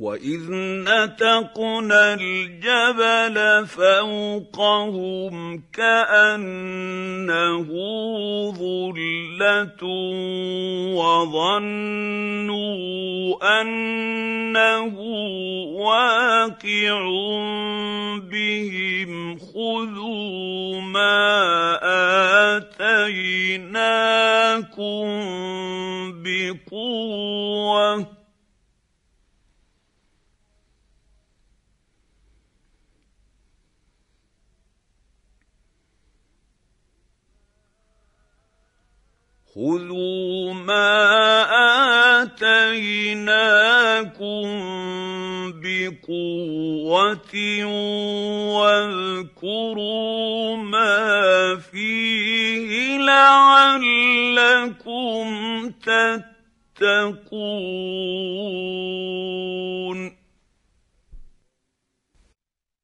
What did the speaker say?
وَإِذْ نَتَقْنَا الْجَبَلَ فَوْقَهُمْ كَأَنَّهُ ظُلَّةٌ وَظَنُّوا أَنَّهُ واقع بِهِمْ خُذُوا مَا آتَيْنَاكُم بِقُوَّةٍ خُذُوا مَا آتَيْنَاكُم بِقُوَّةٍ وَاذْكُرُوا مَا فِيهِ لَعَلَّكُمْ تَتَّقُونَ